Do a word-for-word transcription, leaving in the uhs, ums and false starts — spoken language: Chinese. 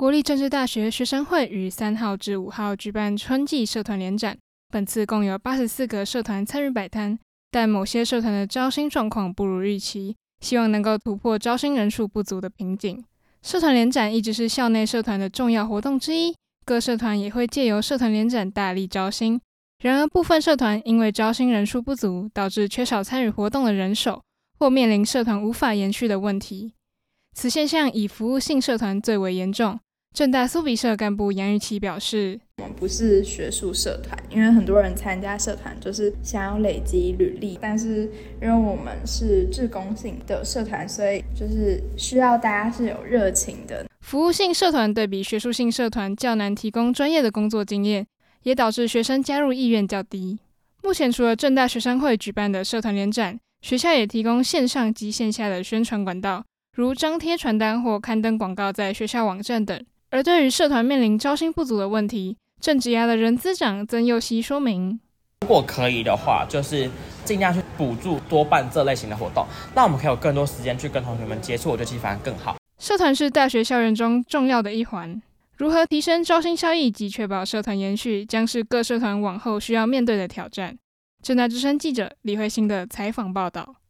国立政治大学学生会于三号至五号举办春季社团联展，本次共有八十四个社团参与摆摊，但某些社团的招新状况不如预期，希望能够突破招新人数不足的瓶颈。社团联展一直是校内社团的重要活动之一，各社团也会借由社团联展大力招新。然而部分社团因为招新人数不足，导致缺少参与活动的人手，或面临社团无法延续的问题。此现象以服务性社团最为严重。政大苏比社干部杨玉琪表示， 我们不是学术社团，因为很多人参加社团就是想要累积履历，但是因为我们是志工性的社团，所以就是需要大家是有热情的。 服务性社团对比学术性社团较难提供专业的工作经验，也导致学生加入意愿较低。目前除了政大学生会举办的社团联展，学校也提供线上及线下的宣传管道，如张贴传单或刊登广告在学校网站等。而对于社团面临招新不足的问题，正职涯的人资长曾佑熙说明， 如果可以的话，就是尽量去补助多办这类型的活动，那我们可以有更多时间去跟同学们接触，我觉得其实反而更好。 社团是大学校园中重要的一环，如何提升招新效益及确保社团延续，将是各社团往后需要面对的挑战。政大之声记者李慧欣的采访报道。